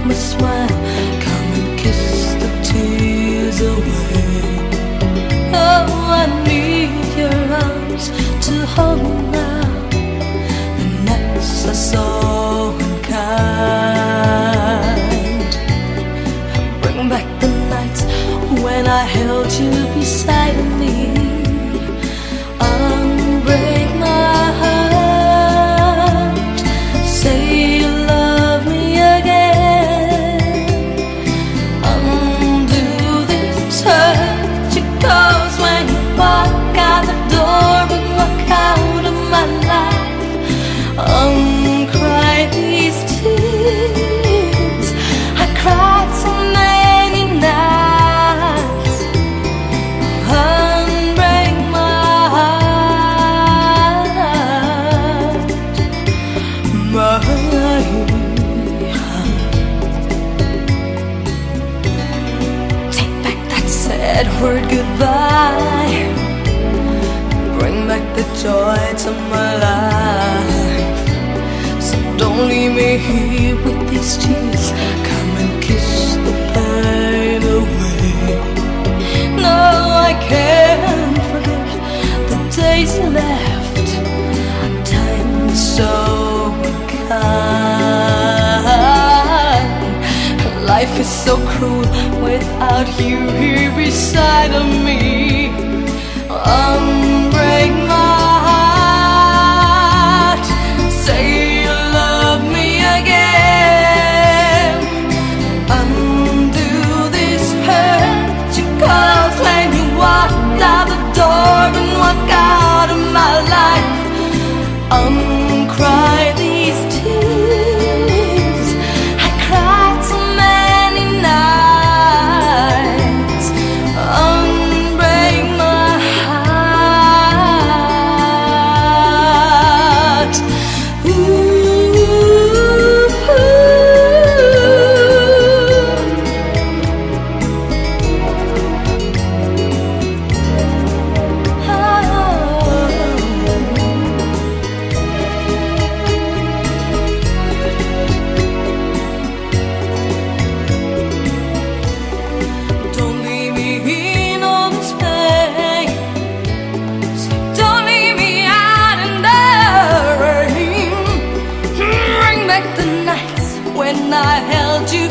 my smile, come and kiss the tears away. Oh, I need your arms to hold me now. The nights are so unkind. Bring back the nights when I held you beside me. Unbreak my heart, say you love me again. Undo this hurt you cause when you walk out the door and walk out of my life. Uncry these tears I cried so many nights. Unbreak my heart, my heart. Take back that sad word goodbye. Bring back the joy to my life. So don't leave me here with these tears. Come and kiss the pain away. No, I can't forget the days you left. Time is so unkind. Life is so cruel without you here beside of me. Unbreak my heart, say you love me again. Undo this hurt you caused when you walked out the door and walked out of my life. Uncry these tears I cried so many nights. Unbreak my heart. Don't leave me in all this pain. Don't leave me out in the rain. Bring back the nights when I held you